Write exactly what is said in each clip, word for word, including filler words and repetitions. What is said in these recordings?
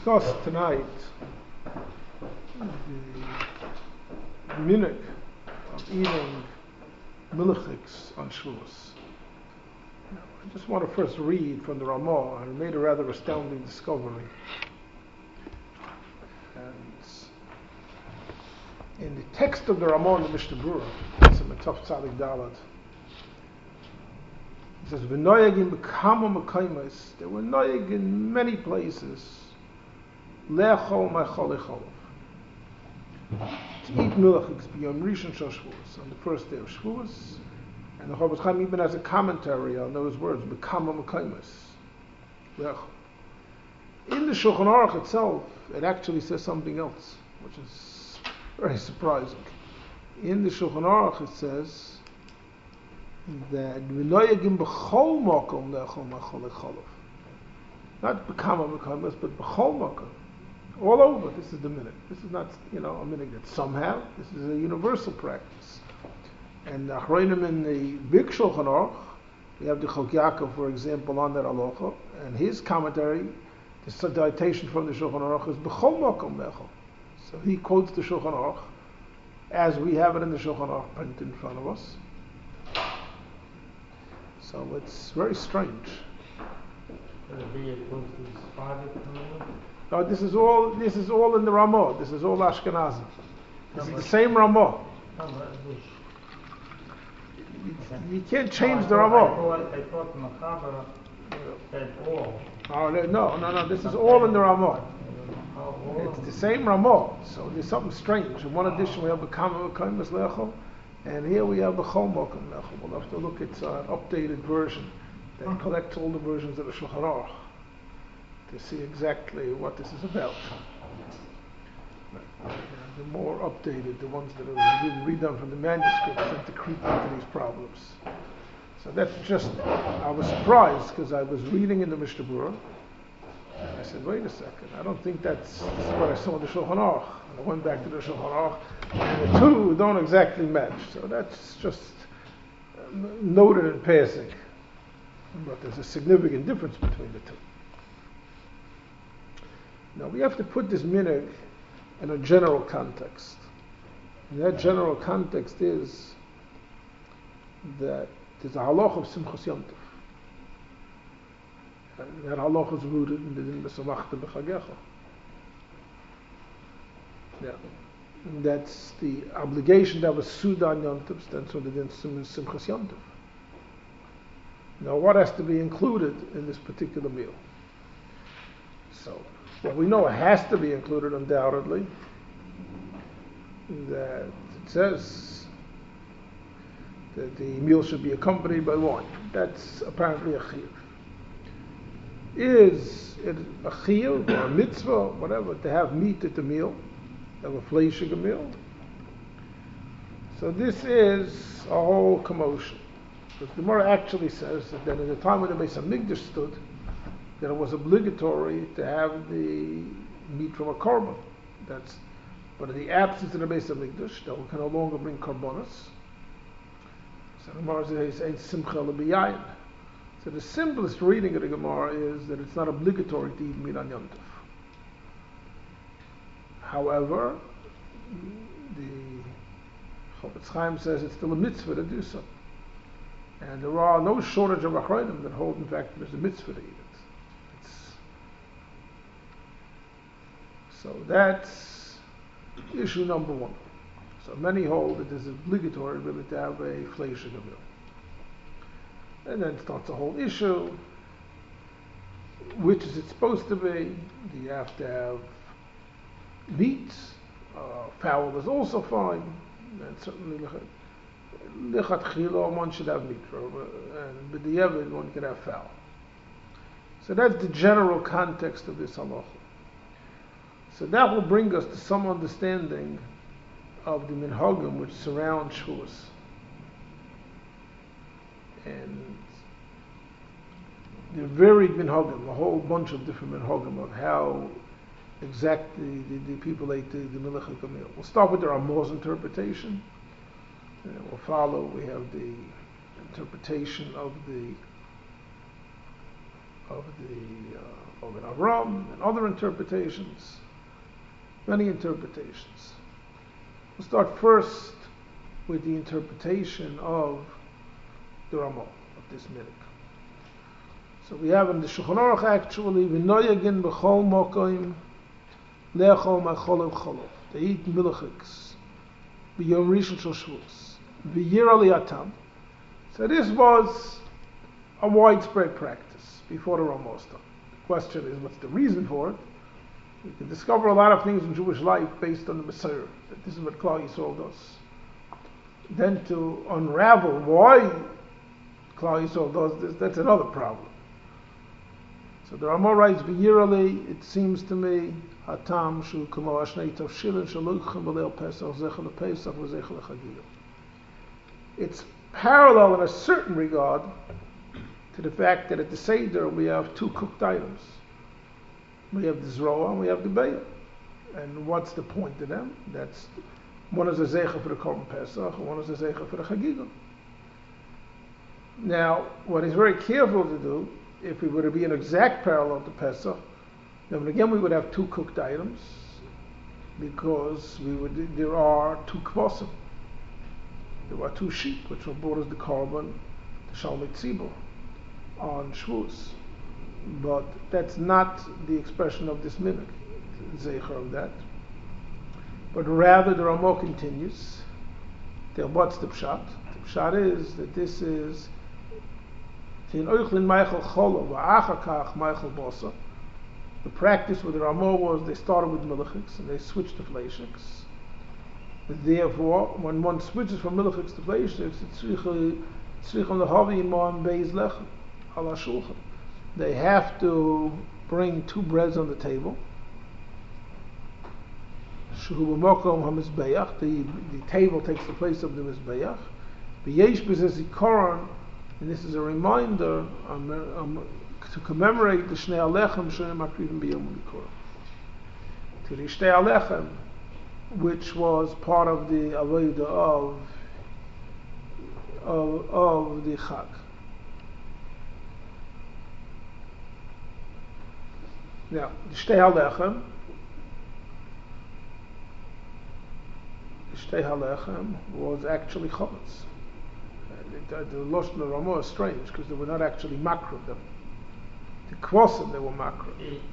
discuss tonight the minhag of eating milchiks on Shavuos. I just want to first read from the Ramah. I made a rather astounding discovery. And in the text of the Ramah in the Mishnah Berurah, it's in Mataf Tzadik Dalad. It says, "V'noyagim b'kama mekaymes." There were noyag in many places. Le'achol ma'chol echolav. To eat milchiks beyond Rishon Shal Shavuos, on the first day of Shavuos. And the Chofetz Chaim even has a commentary on those words, b'kama mekaymes. Le'achol. In the Shulchan Aruch itself, it actually says something else, which is very surprising. In the Shulchan Aruch it says that v'noyagim b'chol makom le'achol ma'chol echolav. Not b'kama mekaymes, but b'chol makom. All over, this is the minhag. This is not, you know, a minhag that some have. This is a universal practice. And the Achronim in the big Shulchan Aruch, we have the Chok Yaakov, for example, on that halacha, and his commentary, the citation from the Shulchan Aruch is b'chol makom le'achol. So he quotes the Shulchan Aruch as we have it in the Shulchan Aruch printed in front of us. So it's very strange. No, this is all. This is all in the Ramah. This is all Ashkenazi. This is the same Ramah. You can't change the Ramah. I thought Machaber said all. Oh no, no, no. This is all in the Ramah. It's the same Ramah. So there's something strange. In one edition we have the Kama Kaimas Lechol, and here we have the Chol Mokum Lechol. We'll have to look at an updated version that collects all the versions of the Shulchan Aruch to see exactly what this is about. The more updated, the ones that are being redone from the manuscripts, tend to creep into these problems. So that's just, I was surprised because I was reading in the Mishnah Berurah, and I said, wait a second, I don't think that's, that's what I saw in the Shulchan Aruch. And I went back to the Shulchan Aruch, and the two don't exactly match. So that's just noted in passing. But there's a significant difference between the two. Now we have to put this minhag in a general context. And that general context is that there's a halach of Simchas Yom Tov. And that halach is rooted in the din b'samachta b'chagecha. Yeah. And that's the obligation that was Suda on Yom Tov, stands for the din Simchas Yom Tov. Now what has to be included in this particular meal? So, well, we know it has to be included undoubtedly. That it says that the meal should be accompanied by wine. That's apparently a chiyuv. Is it a chiyuv or a mitzvah, whatever, to have meat at the meal, to have a fleishig meal? So this is a whole commotion. Because the Gemara actually says that then in the time when the Beis Hamikdash stood, that it was obligatory to have the meat from a korban. That's, but in the absence of the Beis Hamikdash, that we can no longer bring korbanos. So the Gemara says, "Ein simcha l'biyayin." So the simplest reading of the Gemara is that it's not obligatory to eat meat on Yom Tov. However, the Chofetz Chaim says it's still a mitzvah to do so. And there are no shortage of achronim that hold, in fact, there's a mitzvah to eat it. It's, so that's issue number one. So many hold that it is obligatory really to have a fleishig meal. And then starts a whole issue. Which is it supposed to be? Do you have to have meat? Uh, fowl is also fine. And certainly lichat chila, one should have meat, and b'diavad one can have fowl. So that's the general context of this halacha. So that will bring us to some understanding of the minhagim which surround Shavuos. And the varied minhagim, a whole bunch of different minhagim of how exactly the, the people ate the, the milchik meal. We'll start with the Ramah's interpretation. Uh, we'll follow, we have the interpretation of the of the uh, Ovid Avram, and other interpretations, many interpretations. We'll start first with the interpretation of the Ramah, of this minhag. So we have in the Shulchan Aruch actually, v'noyagin b'chol mokoim le'achol ma'chol cholav. They eat milchiks b'yom rishon shel Shavuos v'yir aliyatam. So this was a widespread practice before the Ramah started. The question is, what's the reason for it? We can discover a lot of things in Jewish life based on the Messiah, that this is what Klal Yisrael does. Then to unravel why Klal Yisrael does this, that's another problem. So the Ramah writes, "B'yirali." It seems to me, "Hatam shu kamo ashnei tavshilin shaluchim b'leil Pesach zecha lePesach v'zecha leChagiyah." It's parallel in a certain regard to the fact that at the Seder we have two cooked items. We have the Zroa and we have the Beya. And what's the point of them? That's one is a zecha for the Korban Pesach and one is a zecha for the Chagigah. Now, what he's very careful to do, if we were to be an exact parallel to Pesach, then again we would have two cooked items, because we would there are two kvasim. There are two sheep which were brought as the Korban, the Shalmei Tzibur, on Shavuos. But that's not the expression of this minhag, zecher of that. But rather the Ramah continues. Then what's the pshat? The pshat is that this is the practice with the Ramah was they started with milchiks and they switched to fleishiks. Therefore, when one switches from milchiks to fleishiks, it's tzrichon lehavi imam beis lechem ala shulchan. They have to bring two breads on the table. Shehu b'mokom hamizbeach. The the table takes the place of the mizbeach. V'yesh b'zeh zikaron, and this is a reminder um, um, to commemorate the Shnei Alechem she'em makrivim b'yom bikurim. To the Shnei Alechem, which was part of the avodah of of of the Chag. Now, the Shtei HaLechem, the Shtei HaLechem was actually chametz. The, the, the Lashon of Ramah is strange because they were not actually makro. The, the kvasim they were makro.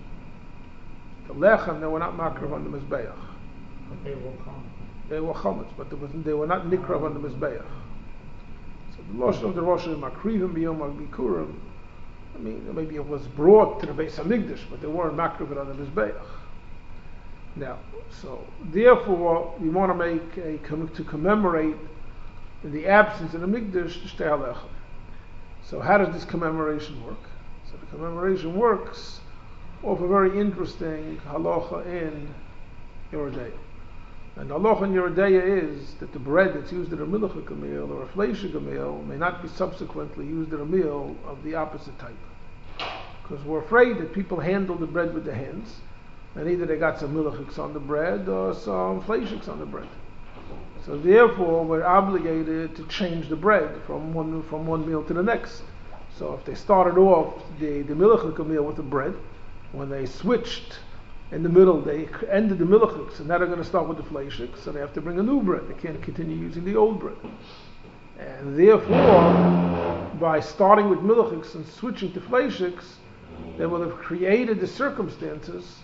The lechem they were not makro on the mizbeach. But they were chametz. They were chametz, but they, was, they were not nikra on the mizbeach. So the Lashon of the Rosh is makrivim b'yom bikurim. I mean, maybe it was brought to the Beis Hamikdash, but they weren't makriv on the Mizbeach. Now, so therefore, we want to make a to commemorate in the absence of the Mikdash the Shtei HaLechem. So, how does this commemoration work? So, the commemoration works off a very interesting halacha in Yerodea. And the halacha in Yerodea is that the bread that's used at a milchik meal or a fleishik meal may not be subsequently used at a meal of the opposite type. Because we're afraid that people handle the bread with their hands, and either they got some milchiks on the bread or some fleishiks on the bread. So therefore, we're obligated to change the bread from one from one meal to the next. So if they started off the, the milchik meal with the bread, when they switched in the middle, they ended the milchiks, and now they're going to start with the fleishiks, so they have to bring a new bread. They can't continue using the old bread. And therefore, by starting with milchiks and switching to fleishiks, they will have created the circumstances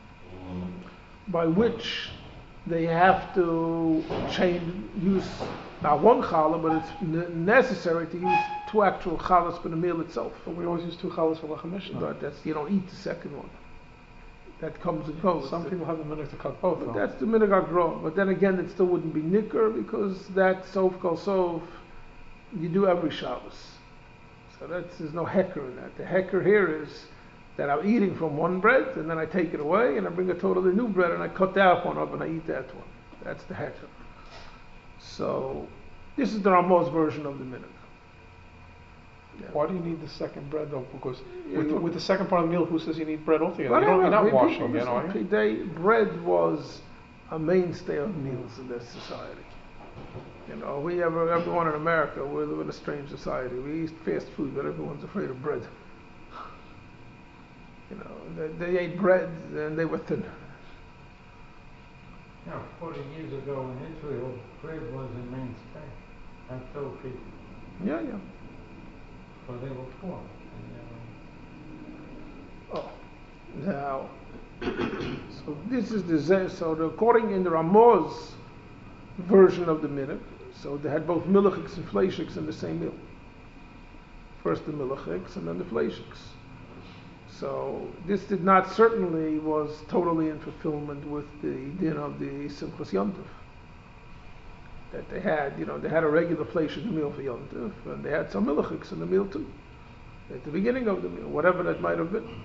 by which they have to change, use not one challah, but it's n- necessary to use two actual challahs for the meal itself. But we always use two challahs for lechem mishnah. But that's, you don't eat the second one. That comes and goes. Some people have the minhag to cut both. But that's the minhag agro. But then again, it still wouldn't be nicker because that sof kol sof you do every Shabbos. So that's, there's no hecker in that. The hecker here is that I'm eating from one bread and then I take it away and I bring a totally new bread and I cut that one up and I eat that one. That's the hecker. So this is the Ramah's version of the minhag. Yeah. Why do you need the second bread though? Because Yeah, with, the, with the second part of the meal, who says you need bread altogether? Well, You don't, no, you're no, not people- washing again, are listen, you? they- bread was a mainstay of meals in this society. You know, we ever, everyone in America, we live in a strange society. We eat fast food, but everyone's afraid of bread. You know, they, they ate bread and they were thinner. Yeah, forty years ago in Israel, bread was a mainstay. I told people. Yeah, yeah. So they were poor. And, Oh, now, so this is the ze- so the, according in the Ramah's version of the minhag, so they had both milachiks and fleishiks in the same meal. First the milachiks and then the fleishiks. So this did not certainly was totally in fulfillment with the din of the Simchas Yontif. That they had, you know, they had a regular fleishik meal for Yontif, and they had some milachiks in the meal too, at the beginning of the meal, whatever that might have been.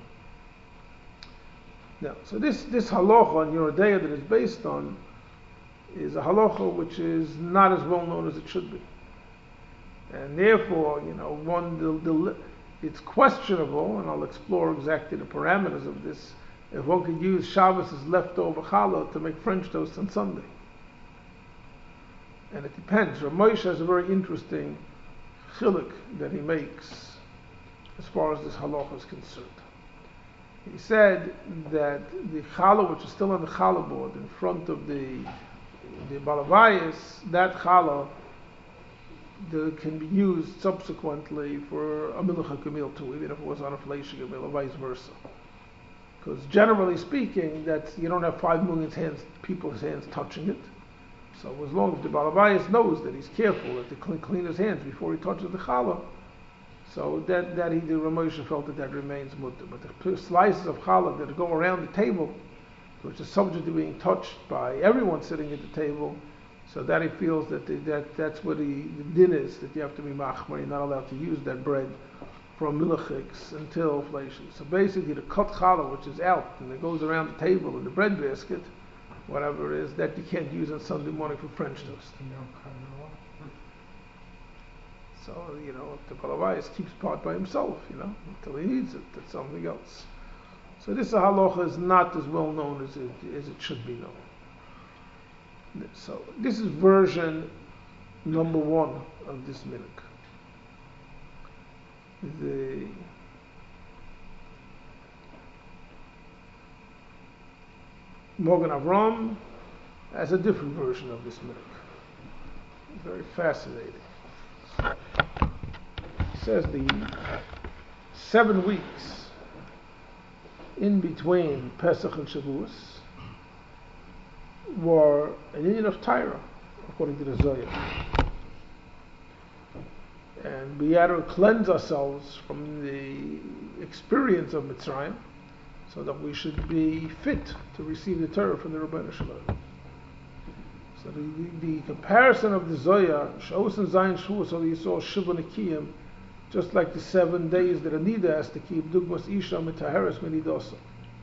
Now, so this this halacha on Yoreh De'ah that it's based on is a halacha which is not as well known as it should be, and therefore, you know, one the, the it's questionable, and I'll explore exactly the parameters of this, if one could use Shabbos as leftover challah to make French toast on Sunday. And it depends. Rav Moshe has a very interesting chiluk that he makes as far as this halacha is concerned. He said that the challah, which is still on the challah board in front of the the balavayas, that challah that can be used subsequently for a milcha kamil too, even if it was on a fleishik kamil, or vice versa. Because generally speaking, that you don't have five million hands, people's hands touching it. So as long as the balavayas knows that he's careful that to clean, clean his hands before he touches the challah, so that that he the Rav Moshe felt that that remains mutter. But the slices of challah that go around the table, which is subject to being touched by everyone sitting at the table, so that he feels that the, that that's what the, the din is, that you have to be machmir, you're not allowed to use that bread from milachiks until fleishik. So basically the cut challah, which is out and it goes around the table in the bread basket, whatever it is, that you can't use on Sunday morning for French toast. So, you know, the balavayas keeps part by himself, you know, until he needs it, that's something else. So this halacha is not as well known as it, as it should be known. So this is version number one of this minhag. The Mogen Avram has a different version of this minhag. Very fascinating. It says the seven weeks in between Pesach and Shavuos were an union of Torah, according to the Zohar. And we had to cleanse ourselves from the experience of Mitzrayim, so that we should be fit to receive the Torah from the Rebbeinu Shalom. So the, the, the comparison of the Zohar, Shavuos and Zayin Shavuos, so you saw Shiva Nekiyim, just like the seven days that Anida has to keep, Dugmas Isha Mitaheres Menidosa.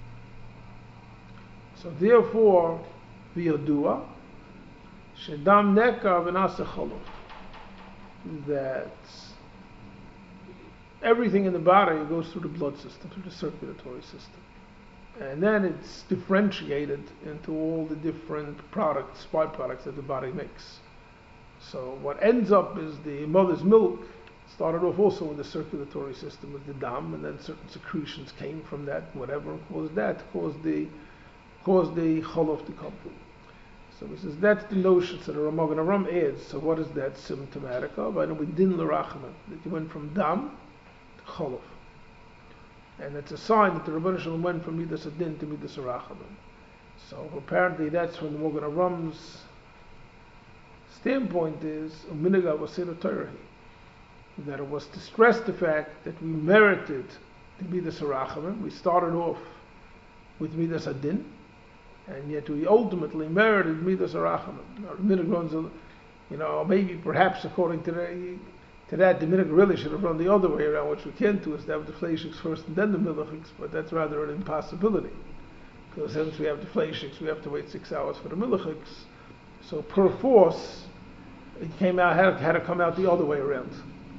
So therefore, V'yodua, Shedam Nekar V'nase Cholov, that everything in the body goes through the blood system, through the circulatory system. And then it's differentiated into all the different products, byproducts that the body makes. So what ends up is the mother's milk started off also in the circulatory system with the dam, and then certain secretions came from that, whatever caused that, caused the caused the cholov to come. So he says that's the notion. So the Mogen Avram adds. So what is that symptomatic of? I know we din l'rachman, that you went from dam to cholov, and it's a sign that the Rebbeinu Shalom went from midas adin to midas rachamim. So apparently that's from the Mogen Avram's standpoint is u'minaga v'aseilu Torah, that it was to stress the fact that we merited the midas rachamim. We started off with midas adin, and yet we ultimately merited midas rachamim. You know, maybe perhaps according to the, to that, the minhag really should have run the other way around, which we can't do, is to have the fleishiks first and then the milachiks, but that's rather an impossibility. Because since we have the fleishiks, we have to wait six hours for the milachiks. So per force, it came out had, had to come out the other way around.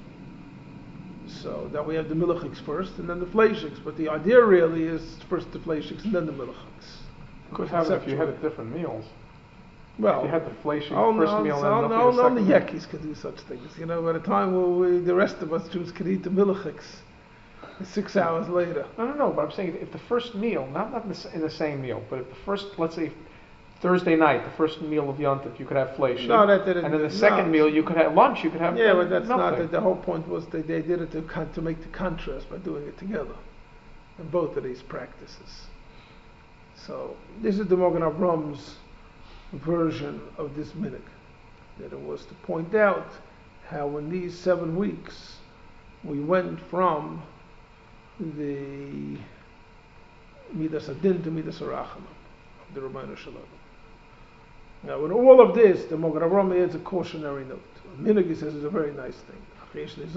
So that we have the milachiks first and then the fleishiks, but the idea really is first the fleishiks and then the milachiks. Could happen if you had it different meals. Well, if you had the fleishik oh, first no, meal and so, nothing no, the only second meal. Yekis could do such things. You know, by the time we, we, the rest of us Jews could eat the milachiks, Six hours later. No, no, no. But I'm saying if the first meal, not not in the, s- in the same meal, but if the first, let's say Thursday night, the first meal of Yontif, you could have flesh. No, that didn't. And then the no. second meal, you could have lunch. You could have Yeah, uh, but that's not. nothing. The, the whole point was that they did it to con- to make the contrast by doing it together, in both of these practices. So this is the Mogen Avram's version of this minhag, that it was to point out how in these seven weeks we went from the Midas Adin to Midas Arachama, the Rabbanu Shalom. Now, in all of this, the Mogen Avram adds a cautionary note. Minhag, he says, is a very nice thing.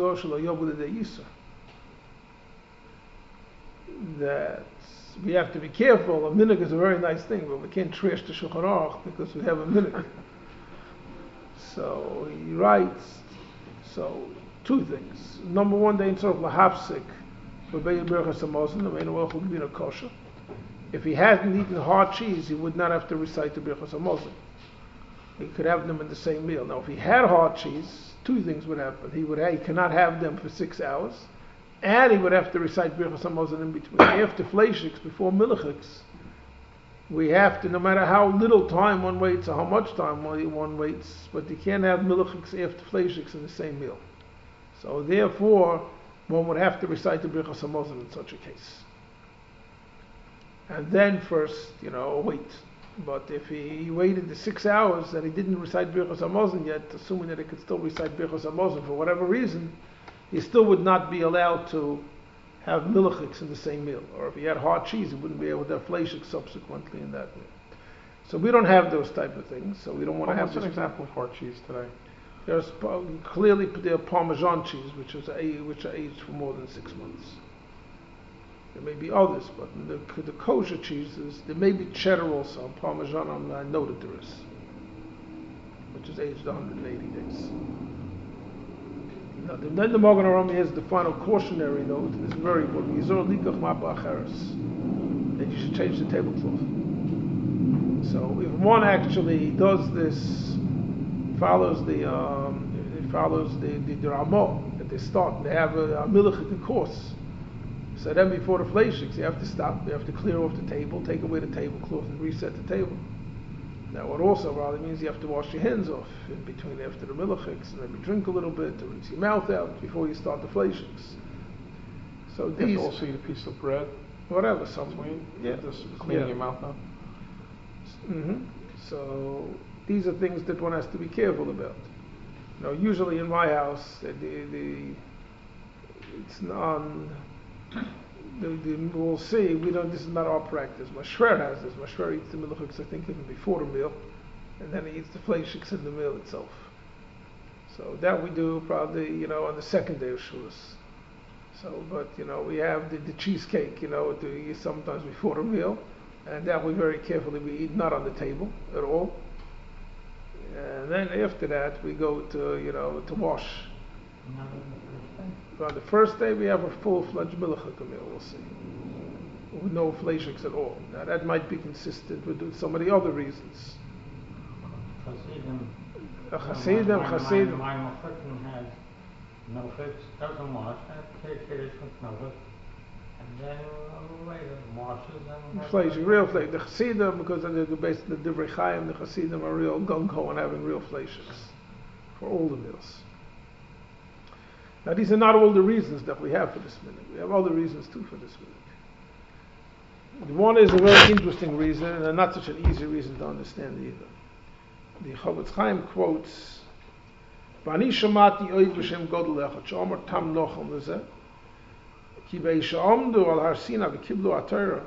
That we have to be careful. A minhag is a very nice thing, but we can't trash the Shulchan Aruch because we have a minhag. So he writes, so two things. Number one, they insert lahafsik b'beir berachas hamazon, the main orchel gvina kosher. If he hadn't eaten hard cheese, he would not have to recite the berachas hamazon. He could have them in the same meal. Now, if he had hard cheese, two things would happen. He would have, he cannot have them for six hours, and he would have to recite berachas hamazon in between. After fleishiks, before milichiks, we have to, no matter how little time one waits or how much time one waits, but you can't have milichiks after fleishiks in the same meal. So therefore, one would have to recite the berachas hamazon in such a case. And then first, you know, wait. But if he waited the six hours and he didn't recite berachas hamazon yet, assuming that he could still recite berachas hamazon for whatever reason, he still would not be allowed to have milichiks in the same meal. Or if he had hard cheese, he wouldn't be able to have fleishik subsequently in that meal. So we don't have those type of things, so we don't want to have What's an this. example of hard cheese today? There's pa- clearly there are Parmesan cheese, which is a, which are aged for more than six months. There may be others, but in the, the kosher cheeses, there may be cheddar also. Parmesan, I'm- I know that there is, which is aged one hundred eighty days. Now, then the Mogen Avram has the final cautionary note, and it's very important. Yizor likach ma'ba acheres, that you should change the tablecloth. So if one actually does this, follows the um, it follows the the, the Ramah that they start, they have a, a milichik course. So then before the fleishiks, you have to stop, you have to clear off the table, take away the tablecloth and reset the table. Now what also probably means you have to wash your hands off in between after the milichiks, and maybe drink a little bit to rinse your mouth out before you start the fleishiks. So You these, have to also eat a piece of bread whatever, some, between, yeah, just cleaning yeah. your mouth out. hmm So these are things that one has to be careful about. You know, usually in my house, the, the, the it's non. The, the, we'll see. We don't. This is not our practice. My shver has this. My shver eats the milichiks, I think, even before the meal, and then he eats the fleishiks in the meal itself. So that we do probably, you know, on the second day of Shavuos. So, but you know, we have the, the cheesecake, you know, to eat sometimes before the meal, and that we very carefully we eat not on the table at all. And then after that, we go to, you know, to wash. Not on the first day. On the first day, we have a full-fledged milichik meal, we'll see, with no fleishiks at all. Now, that might be consistent with some of the other reasons. Hasidim. A Hasidim, My- my- Hasidim. My Mechutton has milchiks, doesn't wash, that takes it with milchik, and then uh, later washes and. Fleishik, real fleishik. The Hasidim, because of the, the base of the Divrei Chaim, the Hasidim are real gung-ho on having real fleishiks for all the meals. Now, these are not all the reasons that we have for this minhag. We have other reasons too for this minhag. One is a very interesting reason, and not such an easy reason to understand either. The Chofetz Chaim quotes, "V'ani shamati oid v'shem godel echad she'omer tam nochel lezeh, ki be'isha omdu al har Sinai v'kiblu ha-Torah."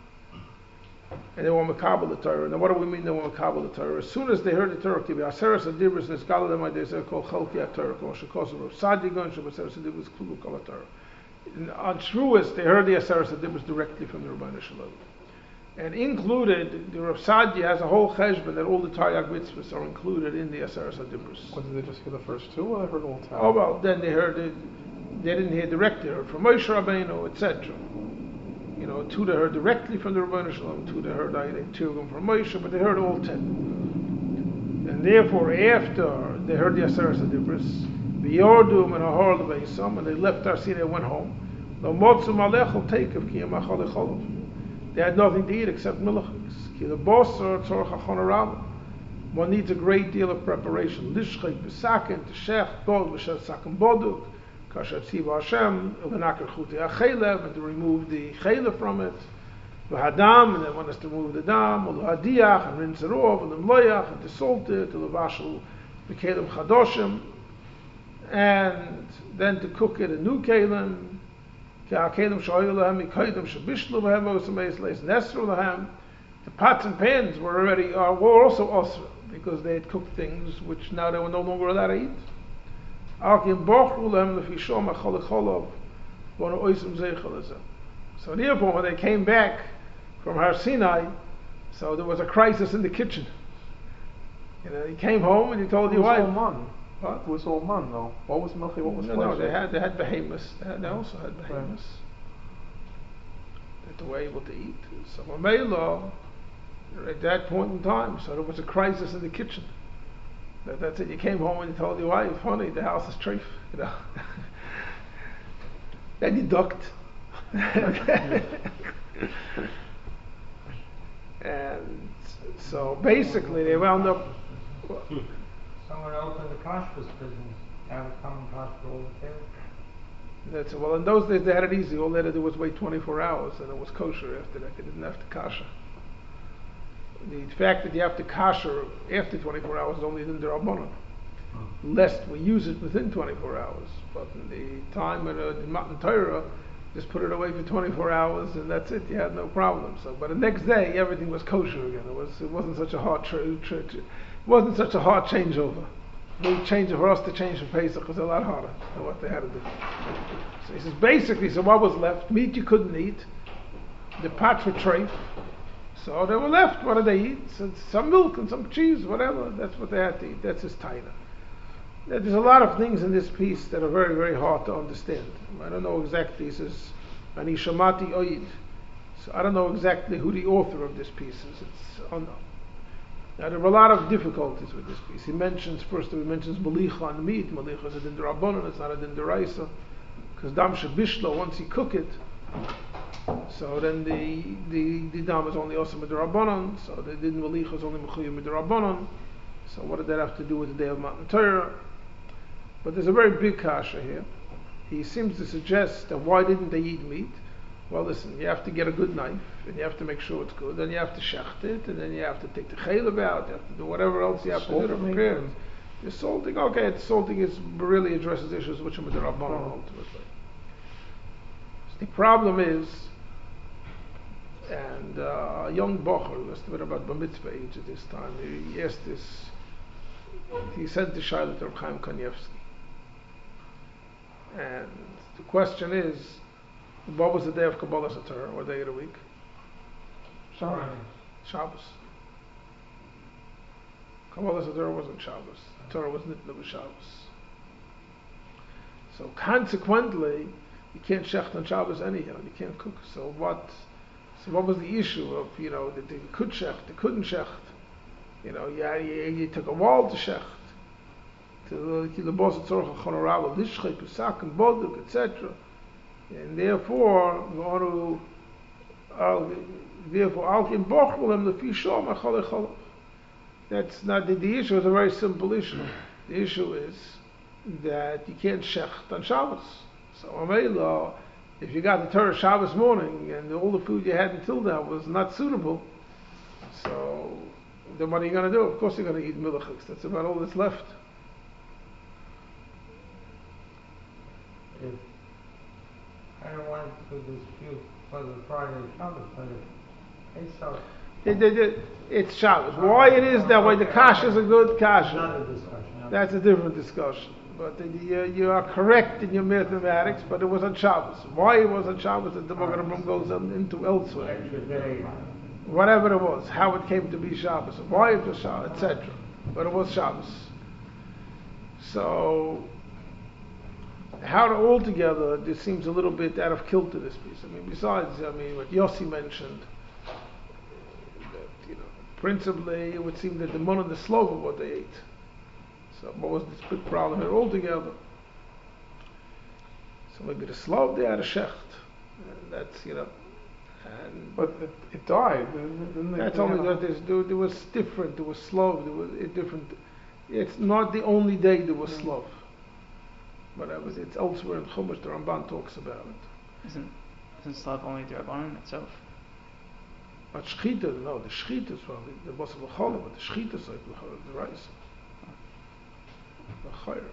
And they were makabel the Torah. Now, what do we mean they were makabel the Torah? As soon as they heard the Torah, ki be'aseres adibros nesgala them they said called chalki ha-Torah, kol shekosav of sadigon shebe'aseres adibros kulu kol ha-Torah. On Shavuos, they heard the aseres adibros directly from the Rabbanu Shalom. And included, the Rav Sadia has a whole cheshbon that all the Taryag mitzvahs are included in the Aseres HaDibros. What, did they just hear the first two, or they heard all ten? Oh well, then they heard it, they didn't hear directly, they heard from Moshe Rabbeinu, et cetera. You know, two they heard directly from the Rabbanu Shalom, two they heard in Tirgum from Moshe, but they heard all ten. And therefore, after they heard the Aseres HaDibros, V'yordum and Ahor Leveisam, and they left Har Sinai and went home, No motzu malechel takev ki yamachal echolov. They had nothing to eat except milchiks. Ki the bosser tzorach achonarav. One needs a great deal of preparation. Lishchek b'saken, to shech, bod, v'shet saken boduk, kasher tziva Hashem, v'naker chuti achelev, and to remove the chelev from it, v'hadam, and then one has to remove the dam, v'hadiach, and rinse it off, and l'mloyach, and to salt it, to l'vashel, v'kelem chadoshim, and then to cook it in new kelem, k'ha'kelem shoyu lahem, m'kaydem shabishlu lahem, v'osameis leis nesru lahem. The pots and pans were already, uh, were also osra, because they had cooked things which now they were no longer allowed to eat. So therefore, when they came back from Har Sinai, so there was a crisis in the kitchen. You know, he came home and he told your wife. It was all man. What? It was all man, though. What was milchi? What was no, flesh? no, they had they had behemoths. They, had, they also had behemoths Right. that they were able to eat. So Mamela, at that point in time, so there was a crisis in the kitchen. That, that's it. You came home and you told your wife, honey, the house is treif, you know. Then you ducked. And so basically they wound up. Someone opened the kashrus business. That would come and kashrus all the time. That's well. In those days they had it easy. All they had to do was wait twenty-four hours, and it was kosher after that. They didn't have to kasher. The fact that you have to kasher after twenty-four hours is only in the Rabbanon. Hmm. Lest we use it within twenty-four hours. But in the time of the Matan Torah, just put it away for twenty-four hours and that's it. You had no problem. So, but the next day everything was kosher again. It was. It wasn't such a hard. Tra- tra- tra- it wasn't such a hard changeover. The change for us to change for Pesach was a lot harder than what they had to do. So he says basically. So what was left? Meat you couldn't eat. The pots were treif. So they were left. What did they eat? So some milk and some cheese, whatever. That's what they had to eat. That's his taina. There's a lot of things in this piece that are very, very hard to understand. I don't know exactly. He says, "Ani shamati oid." So I don't know exactly who the author of this piece is. It's unknown. Now there are a lot of difficulties with this piece. He mentions first. He mentions malicha on meat. Malicha is a din d'Rabbanan. It's not a din d'Oraisa. Because dam shebishlo, once you cook it, so then the the, the dam is only also midrabanan. So the din malicha is only mechuyim midrabanan. So what did that have to do with the day of Matan Torah? But there's a very big kasha here. He seems to suggest that why didn't they eat meat? Well, listen, you have to get a good knife, and you have to make sure it's good, then you have to shecht it, and then you have to take the chaylev out, you have to do whatever else you have to do to prepare it. The salting, okay, the salting is really addresses issues which are with the Rabbanan ultimately. The problem is, and uh, a young bocher, must have been about bar mitzvah age at this time, he asked this, he sent the shayla to Reb Chaim Kanievsky. And the question is, what was the day of Kabbalah Satorah, or day of the week? Shabbos. Shabbos. Kabbalah Satorah wasn't Shabbos. Torah was Nitna with Shabbos. So consequently, you can't shecht on Shabbos anyhow. You can't cook. So what? So what was the issue of, you know, that they could shecht, they couldn't shecht? You know, yeah, you, you took a wall to shecht. To the boss of Tzorcha Chonorav, Lishchei, Pesach, and Boduk, et cetera. And therefore, we want to, uh, therefore, Al Kim Bochulem Lefi Shom Achol Echolov. That's not the, the issue. Is a very simple issue. The issue is that you can't shecht on Shabbos. So, Amela, if you got the Torah Shabbos morning and all the food you had until then was not suitable, so then what are you going to do? Of course, you're going to eat milchiks. That's about all that's left. If I don't want to dispute whether Friday is Shabbos, but if Pesach, It, it, it, it's Shabbos. Why it is that way? The kasha is a good kasha. another discussion. That's a different discussion. But the, you, you are correct in your mathematics, but it was on Shabbos. Why it was on Shabbos, that the Magen goes on into elsewhere. Extra day. Whatever it was, how it came to be Shabbos, why it was Shabbos, et cetera. But it was Shabbos. So, how to altogether, this seems a little bit out of kilter, this piece. I mean, besides, I mean, what Yossi mentioned, that, you know, principally it would seem that the mon and the slov of what they ate. So what was this big problem here altogether? So maybe the Slav, they had a shecht. And that's, you know, and But it, it died. Didn't they- that's they only had a- that there's, there, there was different, there was Slav, there was a different, it's not the only day there was Mm. Slav. Whatever, it's elsewhere in Chumash, the Ramban talks about it. Isn't isn't Slav only the Rabbanon itself? But Shechita, no, the Shechita is well, the boss of the Cholim, but the Shechita is like the rice. The Chayra.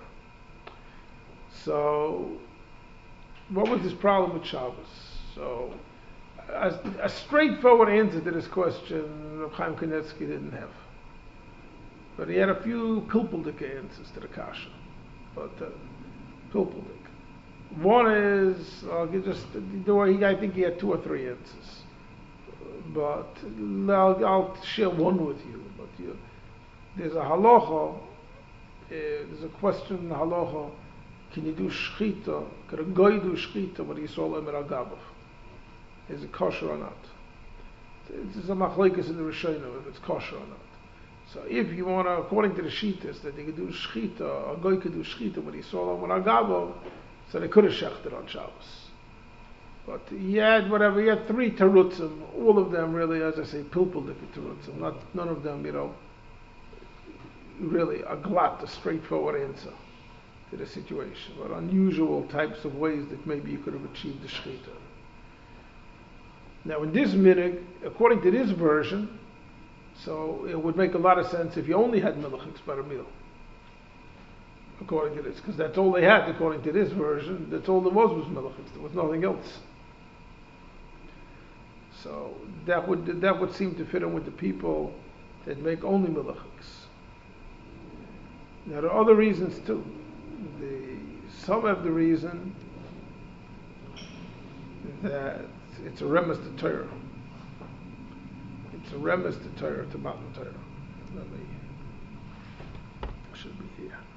So, what was his problem with Shabbos? So, a, a straightforward answer to this question, Reb Chaim Kanievsky didn't have. But he had a few pilpuldik answers to the kasha. But uh, pilpuldik. One is, I'll give just, the way he, I think he had two or three answers. But I'll, I'll share one with you. But you, there's a halacha, uh, there's a question in the halacha, can you do shchita, can a guy do shchita when he saw Emer Agabov? Is it kosher or not? It's a machlekes in the Rishonim if it's kosher or not. So if you want to, according to the Shitas, that they could do shchita, a guy could do shchita when he saw Emer Agabov, so they could have shechted on Shabbos. But he had whatever, he had three terutzim, all of them really, as I say, pilpuldik terutzim, not, none of them, you know, really a glatt, a straightforward answer to the situation, but unusual types of ways that maybe you could have achieved the shechita. Now in this minhag, according to this version, so it would make a lot of sense if you only had milchiks by a meal. According to this, because that's all they had according to this version, that's all there was was milchiks, there was nothing else. So that would that would seem to fit in with the people that make only milchiks. Now there are other reasons too. The, some have the reason that it's a remes to Torah. It's a remes to Torah, to Matan Torah. Let me, should be here.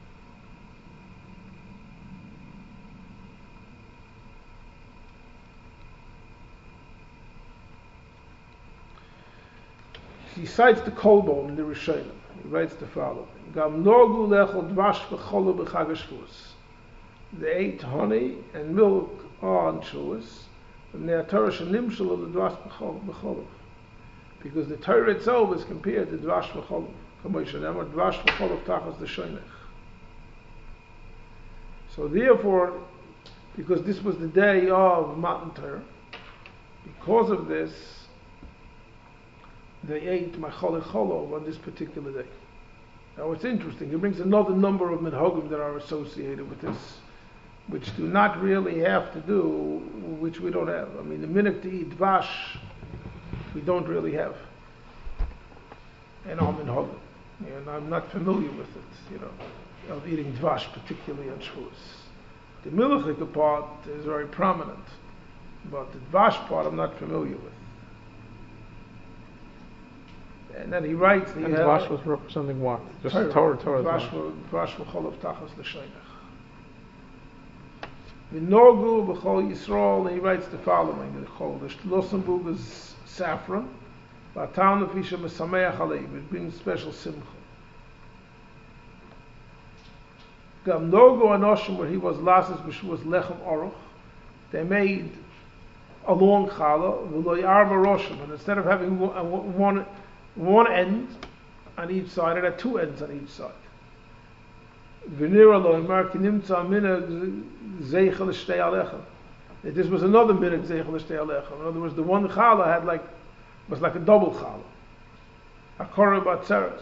He cites the Kolbon in the Rishonim. He writes the following: Gam nogu lechol dvash v'cholo b'chag HaShavuos. They ate honey and milk on Shavuos, and the Torah shenimshel of the dvash v'cholo, because the Torah itself is compared to dvash v'cholo. Kamo yishanem, dvash v'cholo tachas the shoynech. So therefore, because this was the day of Matan Torah, because of this, they ate machal cholo on this particular day. Now it's interesting, he brings another number of minhagim that are associated with this, which do not really have to do, which we don't have. I mean, the minhag to eat dvash, we don't really have. And I'm minhagim, and I'm not familiar with it, you know, of eating dvash, particularly on Shavuos. The milchik part is very prominent, but the dvash part I'm not familiar with. And then he writes, And dvash was representing what? Just Torah, Torah, Torah. Dvash v'chol of tachas l'shoynech. V'nogu b'chol Yisrael, and he writes the following: the chol, the shlosenbug is saffron, v'atan l'fisha mesameach aleiv, it brings special simcha. Gam nogu anoshim, where he was lasses, which was lechem aruch, they made a long challah, v'lo yarba roshim, and instead of having one, one one end on each side, it had two ends on each side. This was another minhag zeichel l'shtei alecha. In other words, the one challah had like was like a double challah, a korah batzeres.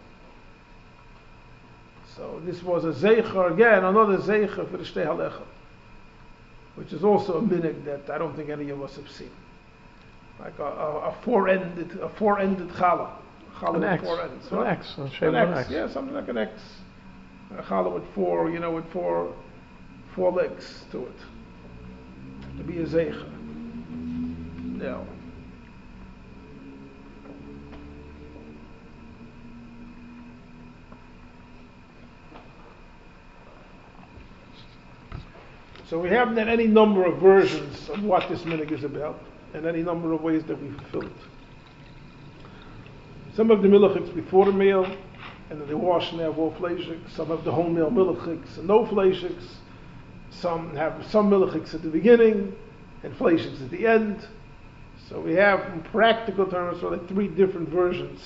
So this was a zeicher again, another zeicher for the shtei alecha, which is also a minhag that I don't think any of us have seen. Like a, a, a four-ended, a four-ended challah, challah An with X. four ends. An What? X. A shape An of an X, X. yeah, something like an X. A challah with four, you know, with four, four legs to it. To be a zeicher. No. So we have then any number of versions of what this minhag is about, and any number of ways that we fulfill it. Some of the milchiks before the meal, and then they wash and they have all fleishiks. Some of the whole meal milchiks and no fleishiks. some have some milchiks at the beginning and fleishiks at the end. So we have, in practical terms, sort of like three different versions.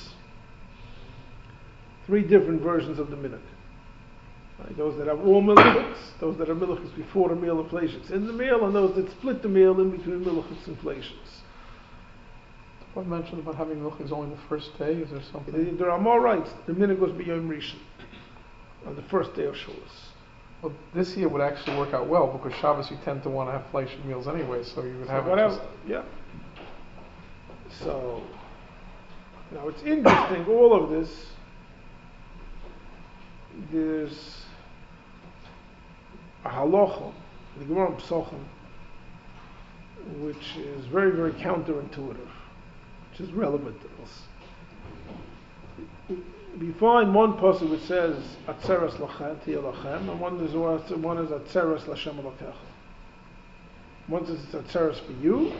Three different versions of the minhag. Right? Those that have all milchiks, those that are milchiks before the meal and fleishiks in the meal, and those that split the meal in between milchiks and fleishiks. What mentioned about having milchiks only the first day? Is there something? There are more rights. The minhag was b'yom rishon, on the first day of Shavuos. Well, this year would actually work out well because Shabbos you tend to want to have fleishic meals anyway, so you would So have whatever, it just, yeah. So now it's interesting. All of this. There's a halacha, the Gemara Pesachim, which is very, very counterintuitive, which is relevant to us. We find one pasuk which says Atzeres lachem, Tiyeh lachem, and one is one is Atzeres lashem alakecha. One says it's Atzeres for you,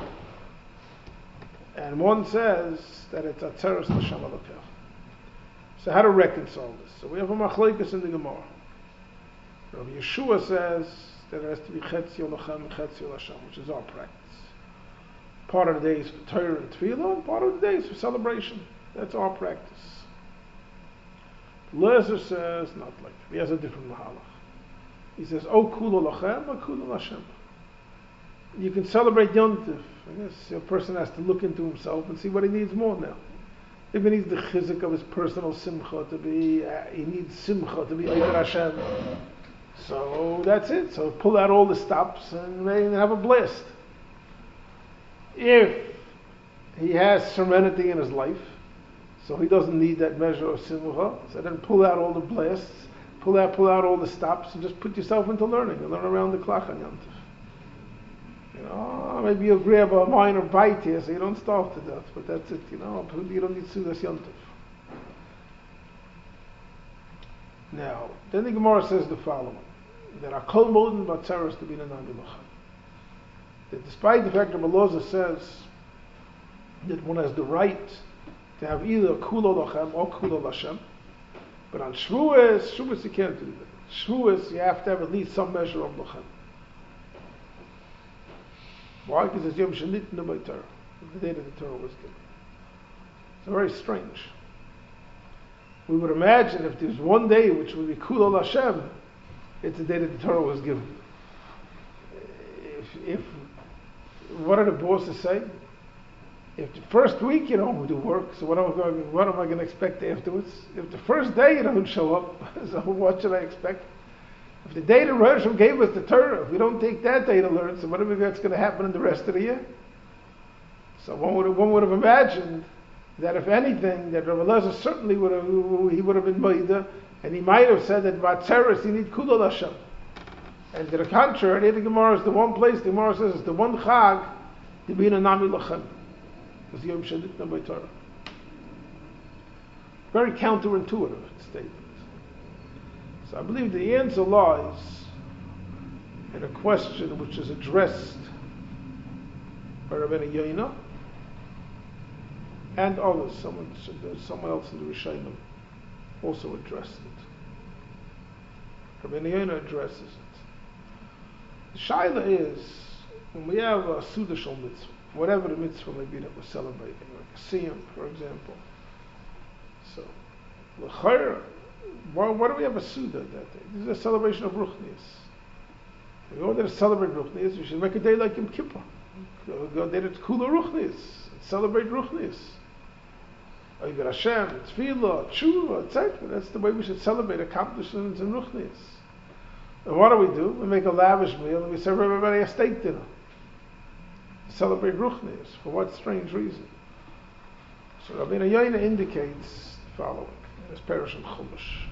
and one says that it's Atzeres lashem alakecha. So how to reconcile this? So we have a machlekes in the Gemara. Rabbi Yeshua says that it has to be Chetzio lachem and Chetzio lashem, which is our practice. Part of the day is for Torah and Tefillah, and part of the day is for celebration. That's our practice. Lezer says not like that. He has a different mahalach. He says, "O kula lachem, o kula lashem." You can celebrate Yom Tov. I guess a person has to look into himself and see what he needs more now. If he needs the chizuk of his personal simcha to be, uh, he needs simcha to be Eiver Hashem. So that's it. So pull out all the stops and maybe have a blast. If he has serenity in his life, so he doesn't need that measure of simcha, so then pull out all the blasts, pull out, pull out all the stops, and just put yourself into learning and learn around the clock on Yom Tov. You know, maybe you'll grab a minor bite here so you don't starve to death, but that's it, you know, you don't need Sudas Yom Tov. Now, then the Gemara says the following, that Akol Moden Batzeres to be the Nami Lachem. That despite the fact that Meloza says that one has the right to have either Kulo Lachem or Kulo Lashem, but on Shavuos, Shavuos you can't do that. Shavuos you have to have at least some measure of Lachem. Why? Because it's Yom Shanit Nebay Torah, the day that the Torah was given. It's very strange. We would imagine if there's one day which would be Kulal Hashem, it's the day that the Torah was given. If, if what are the bosses saying? If the first week you don't do work, so what am I going? What am I going to expect afterwards? If the first day you don't show up, so what should I expect? If the day the Rosh Hashanah gave us the Torah, if we don't take that day to learn, so what do we think that's going to happen in the rest of the year? So one would have, one would have imagined that if anything, that Rabbi Elazar certainly would have, he would have been Maida, and he might have said that Vatzeres you need Kulal Hashem. And to the contrary, the Gemara is the one place, the Gemara says it's the one Chag, to be in a Nami Lachem. It's Yom Shadit Nebay Torah. Very counterintuitive statement. So I believe the answer lies in a question which is addressed by Rabbeinu Yoina and others. Someone, someone else in the Rishonim also addressed it. Rabbeinu Yoina addresses it. The shaila is, when we have a Sudashal mitzvah, whatever the mitzvah may be that we're celebrating, like a Siyam, for example. So, l'chayra, why, why do we have a Suda that day? This is a celebration of Ruchnias. If we wanted to celebrate Ruchnias, we should make a day like Yom Kippur. Go, go day that's Kula Ruchnias. Celebrate Ruchnias. Eiver Hashem, Tefillah, Tshuva, et cetera. That's the way we should celebrate accomplishments in Ruchnias. And what do we do? We make a lavish meal and we serve everybody a steak dinner. Celebrate Ruchnias. For what strange reason? So Rabbeinu Yoina indicates the following in his Perush and Chumash,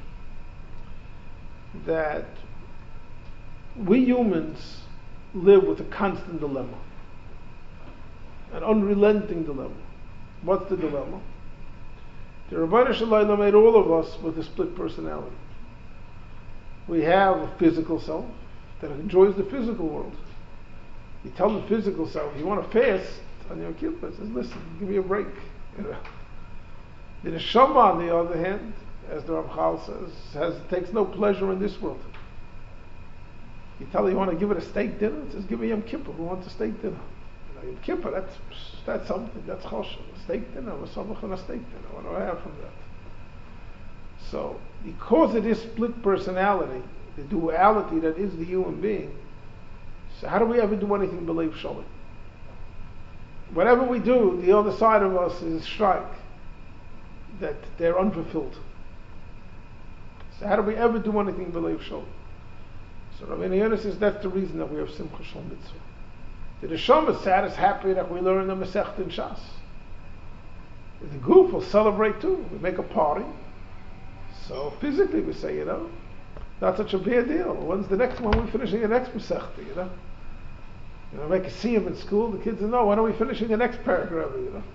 that we humans live with a constant dilemma, an unrelenting dilemma. What's the dilemma? The Rebbeinu Shalom made all of us with a split personality. We have a physical self that enjoys the physical world. You tell the physical self, you want to fast on Yom Kippur, says, listen, give me a break. You know. The Neshama, on the other hand, as the Ramchal says, has, takes no pleasure in this world. You tell her you want to give it a steak dinner, it says, give me Yom Kippur, who wants a steak dinner? You know, Yom Kippur, that's, that's something, that's choshev. A steak dinner, or samach on a steak dinner, what do I have from that? So, because of this split personality, the duality that is the human being, so how do we ever do anything believe shalom? Whatever we do, the other side of us is a strike that they're unfulfilled. So how do we ever do anything believe shalom? So Rabbeinu Yonah says that's the reason that we have Simcha Shal Mitzvah. The Neshama sad is happy that we learn the Masechta in Shas. The group will celebrate too. We make a party. So physically we say, you know, not such a big deal. When's the next one? We're finishing the next Masechta, you know. You know, make a see in school. The kids know, when are we finishing the next paragraph, you know.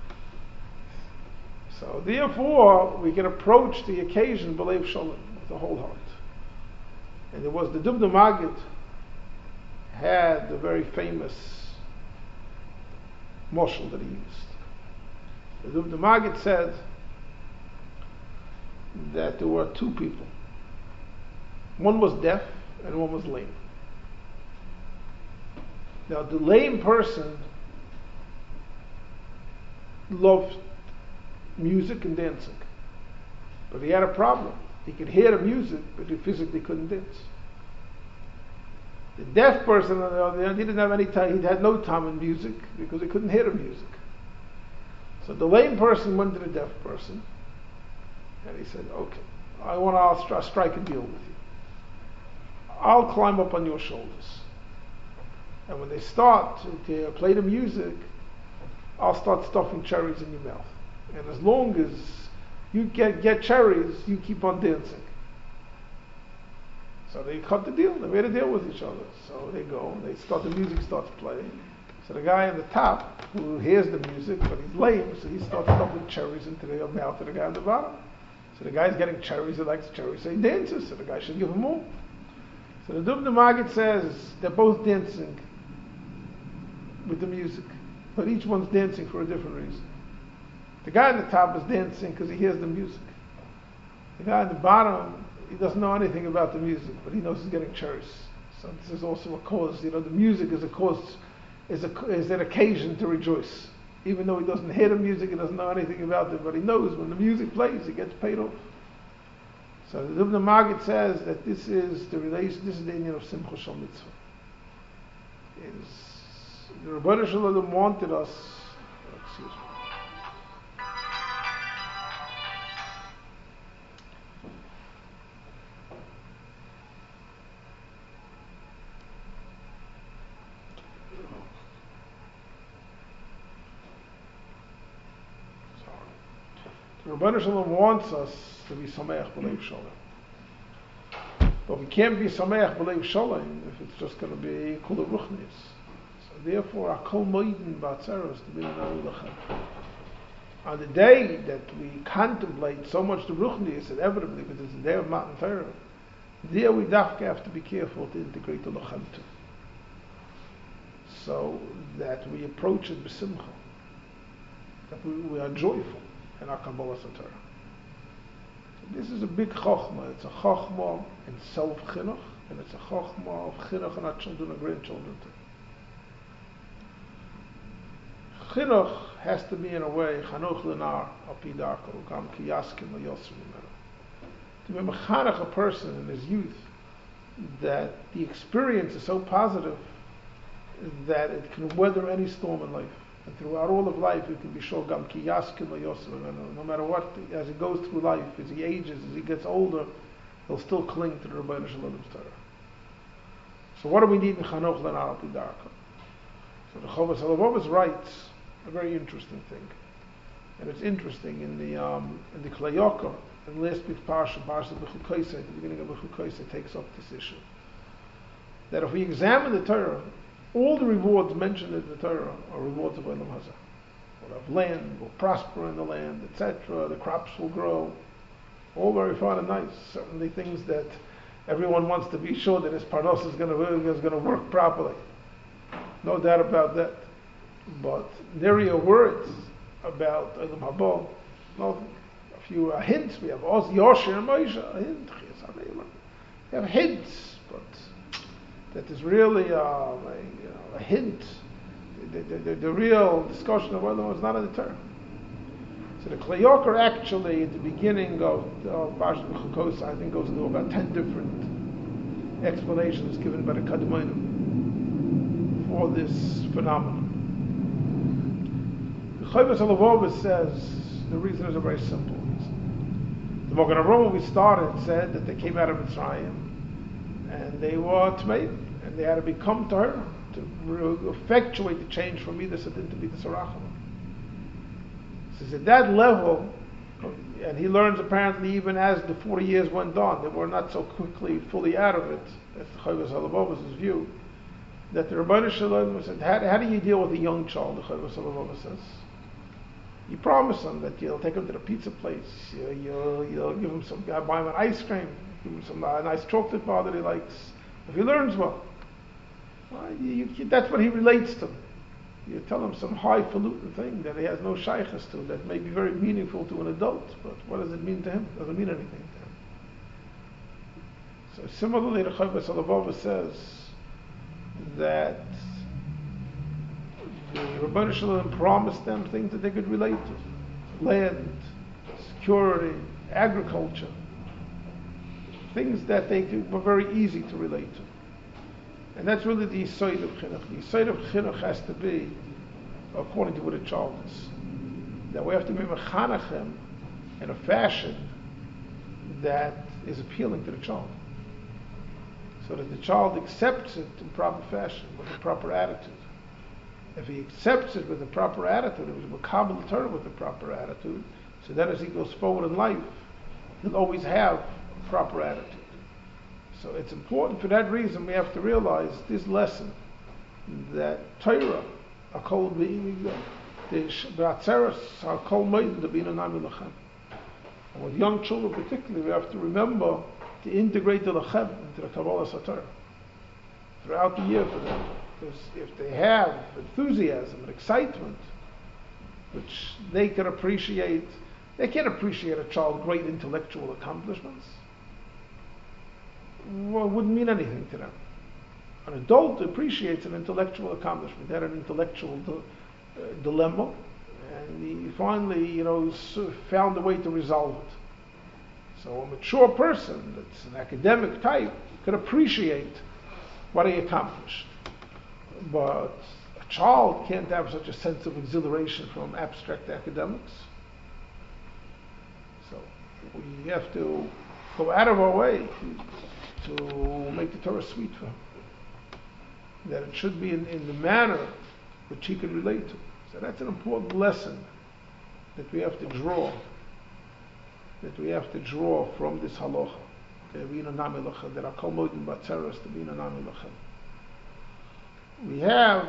So therefore, we can approach the occasion, believe Shalom, with the whole heart. And there was the Dubno Maggid had the very famous moshel that he used. The Dubno Maggid said that there were two people. One was deaf and one was lame. Now the lame person loved music and dancing, but he had a problem. He could hear the music, but he physically couldn't dance. The deaf person, on the other hand, he didn't have any time. He had no time in music because he couldn't hear the music. So the lame person went to the deaf person, and he said, "Okay, I want to I'll stri- strike a deal with you. I'll climb up on your shoulders, and when they start to, to play the music, I'll start stuffing cherries in your mouth. And as long as you get, get cherries, you keep on dancing." So they cut the deal. They made a deal with each other. So they go, they start, the music starts playing. So the guy on the top, who hears the music, but he's lame, so he starts stuffing cherries into the mouth of the guy on the bottom. So the guy's getting cherries, he likes cherries, so he dances, so the guy should give him more. So the Dubno Maggid says they're both dancing with the music, but each one's dancing for a different reason. The guy on the top is dancing because he hears the music. The guy on the bottom, he doesn't know anything about the music, but he knows he's getting cherries. So this is also a cause. You know, the music is a cause, is a is an occasion to rejoice. Even though he doesn't hear the music, he doesn't know anything about it, but he knows when the music plays, he gets paid off. So the Dubno Maggid says that this is the relation. This is the union of Simcha Shal Mitzvah. Is the Rebbeinu Shalom wanted us. Excuse me. The Rebbeinu Shalom wants us to be Sameach B'Leiv Shalom. But we can't be Sameach B'Leiv Shalom if it's just going to be Kula Ruchnis. So therefore, Akol Moedin Ba'atzeros to be an Arulachem. On the day that we contemplate so much the Ruchnis, inevitably, because it's the day of Matan Torah, there we have to be careful to integrate the Lachem too. So that we approach it b'simcha, that we, we are joyful in our Kabbalah Torah. So this is a big chokhmah. It's a chokhmah in self-chinuch, and it's a chokhmah of chinuch and our children and grandchildren too. Chinuch has to be in a way, chanuch lenar api darko, gam ki yaskin lo yosru mimenu. To be mechanech a person in his youth, that the experience is so positive that it can weather any storm in life. And throughout all of life, it can be sure gam ki yaskin lo yosru mimenu. No matter what, as he goes through life, as he ages, as he gets older, he'll still cling to the Rebbeinu Shalom's Torah. So what do we need in chanuch lenar api darko? So the Chovos HaLevavos writes a very interesting thing, and it's interesting in the um, in the Klei Yakar, in last week's parsha, parsha B'chukoisei, the beginning of B'chukoisei takes up this issue. That if we examine the Torah, all the rewards mentioned in the Torah are rewards of Olam Hazeh. We'll have land, we'll prosper in the land, et cetera. The crops will grow. All very fine and nice. Certainly things that everyone wants to be sure that his parnos is going to is going to work properly. No doubt about that. But there are words about Olam Haba. Nothing. A few uh, hints. We have Oz, Yosher, and Moshe. A hint. We have hints, but that there's really uh, a, you know, a hint, the, the, the, the real discussion of whether it was not in the Torah. So the Kli Yakar actually, at the beginning of Parashat Bechukos, I think goes into about ten different explanations given by the Kadmonim for this phenomenon. The Chovos HaLevavos says the reason is a very simple reason. The Magen Avraham, when we started, said that they came out of Mitzrayim and they were Tmeim, and they had to become Torah to effectuate the change from Midas Adin to Midas Haracham. So at that level, and he learns apparently even as the forty years went on, they were not so quickly fully out of it, that's the Chovos HaLevavos' view, that the Rebbeinu Shalom said, how, how do you deal with a young child, the Chovos HaLevavos says? You promise him that you'll take him to the pizza place, you, you'll, you'll give him some, buy him an ice cream, give him some uh, nice chocolate bar that he likes. If he learns well, well you, you, that's what he relates to. You tell him some highfalutin thing that he has no shaykhs to, that may be very meaningful to an adult, but what does it mean to him? It doesn't mean anything to him. So similarly, the Chovos HaLevavos says that the Rebbeinu Shalom promised them things that they could relate to. Land, security, agriculture. Things that they could, were very easy to relate to. And that's really the Yisoid of Chinuch. The Yisoid of Chinuch has to be according to what a child is. That we have to be mechanech him in a fashion that is appealing to the child. So that the child accepts it in proper fashion, with a proper attitude. If he accepts it with a proper attitude, if he's makabel the Torah with a proper attitude, so that as he goes forward in life, he'll always have proper attitude. So it's important for that reason we have to realize this lesson that Torah, a kol being the ba'atzeres, a kol meidin the bina nami lachem. And with young children particularly, we have to remember to integrate the lachem into the Kabbalah Satorah throughout the year for them. Because if they have enthusiasm and excitement, which they can appreciate, they can't appreciate a child's great intellectual accomplishments. Well, it wouldn't mean anything to them. An adult appreciates an intellectual accomplishment. They had an intellectual di- uh, dilemma, and he finally, you know, found a way to resolve it. So a mature person, that's an academic type, could appreciate what he accomplished. But a child can't have such a sense of exhilaration from abstract academics. So we have to go out of our way to make the Torah sweet for him. That it should be in, in the manner which he can relate to. So that's an important lesson that we have to draw. That we have to draw from this halacha. That are called modin ba'atzeres to be in a nami lachem. We have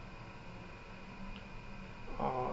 uh,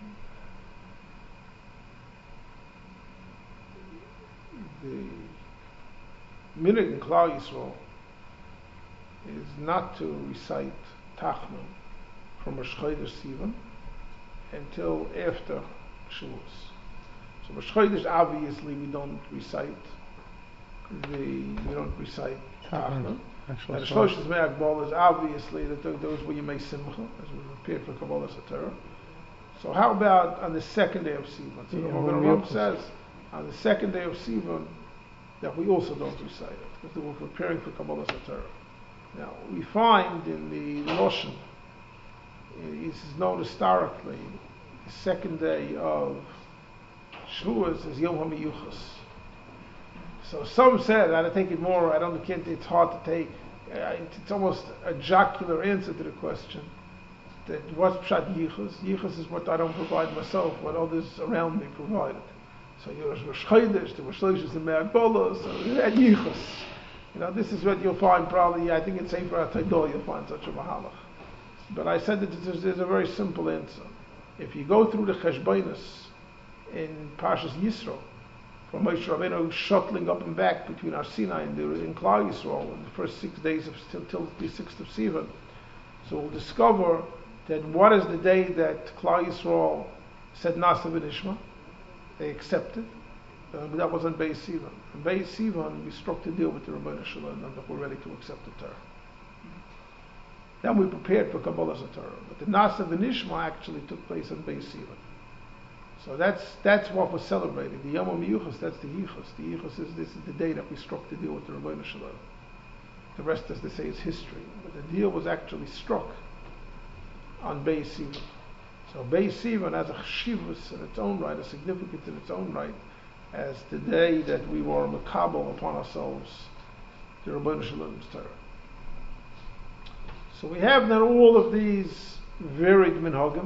the minhag in Klal Yisrael is not to recite Tachnun from Rosh Chodesh Sivan until after Shavuos. So Rosh Chodesh, obviously, we don't recite the we don't recite Tachnun. And the Shloshis Me'agbal is obviously that those were Yemei Simcha, as we prepared for Kabbalah Satorah. So how about on the second day of Sivan? So yeah, the Magen Avraham says on the second day of Sivan that we also don't recite it because we're preparing for Kabbalah Satorah. Now we find in the Loshen, this is known historically, the second day of Shavuos is Yom HaMiyuchas. So some said, I take it more, I don't think it's hard to take, uh, it's almost a jocular answer to the question, that what's Pshat Yichus? Yichus is what I don't provide myself, what others around me provided. So you're Rosh Chodesh, the Rosh Chodesh is the Me'agbala, so you had Yichus. You know, this is what you'll find probably, I think in Sefer HaTorah you'll find such a mahalach. But I said that there's, there's a very simple answer. If you go through the Cheshbonus in Parshas Yisro, from Moshe Rabbeinu shuttling up and back between Har Sinai and the, in Klal Yisrael in the first six days of till, till the sixth of Sivan. So we'll discover that what is the day that Klal Yisrael said Nasa v'Nishma, they accepted, uh, but that wasn't Beis Sivan. In Beis Sivan, we struck the deal with the Rebbeinu Shalom that we're ready to accept the Torah. Then we prepared for Kabbalah Torah. But the Nasa V'Nishma actually took place on Beis Sivan. So that's that's what was celebrating. The Yom HaMiyuchas, that's the Yichus. The Yichus is this is the day that we struck the deal with the Rabbeinu Shalom. The rest, as they say, is history. But the deal was actually struck on Beis Sivan. So Beis Sivan has a cheshivus in its own right, a significance in its own right, as the day that we were makabel upon ourselves the Rabbeinu Shalom's Torah. So we have then all of these varied minhagim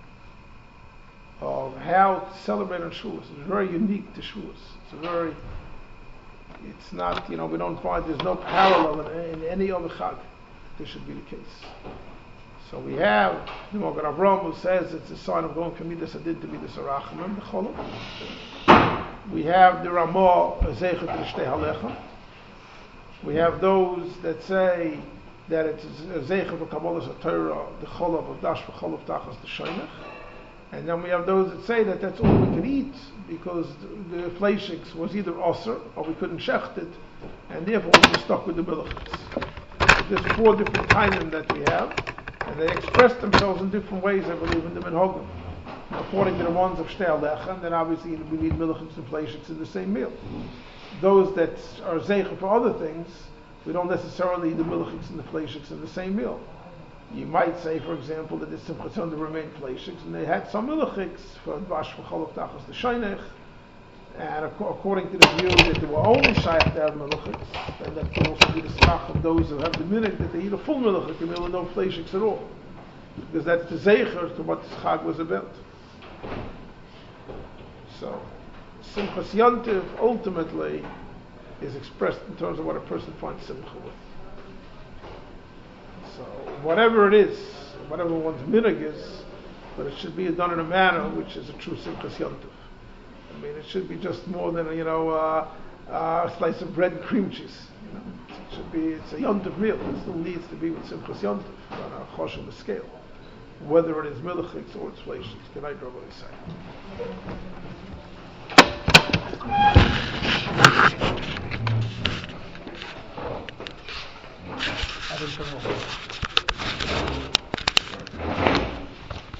of how to celebrate on Shavuos. It's very unique to Shavuos. It's a very, it's not, you know, we don't find, there's no parallel in, in any other Chag. This should be the case. So we have the Magen Avraham who says it's a sign of going from Midas Adin to Midas Arachamim, the Cholam. We have the Ramah, Zeichet L'Shtei Halechem. We have those that say that it's a Zeichet for Kabbalah Torah, the Cholav of Dash for Cholav Tachas the Sheinach. And then we have those that say that that's all we can eat because the, the fleishiks was either osir or we couldn't shecht it, and therefore we were stuck with the milchiks. There's four different tainim that we have, and they express themselves in different ways, I believe, in the minhagim. According to the ones of Shtei Halechem, then obviously we need milchiks and fleishiks in the same meal. Those that are zeicha for other things, we don't necessarily eat the milchiks and the fleishiks in the same meal. You might say, for example, that the Simchas Yom remained fleishiks, and they had some milchiks for Dvash for Cholav Tachas the Sheinach, and ac- according to the view that they were only shaykh to have milchiks, then that could also be the strach of those who have the minhag that they eat a full milchik and there no fleishiks at all, because that's the zeicher to what this Chag was about. So, Simchas Yom Tov ultimately is expressed in terms of what a person finds simcha with. So, whatever it is, whatever one's minhag is, but it should be done in a manner which is a true Simchas Yom Tov. I mean, it should be just more than, you know, uh, uh, a slice of bread and cream cheese. You know? It should be, it's a Yom Tov meal. It still needs to be with Simchas Yom Tov on a choshev scale. Whether it is milchiks or it's fleishiks. Can I draw what I say?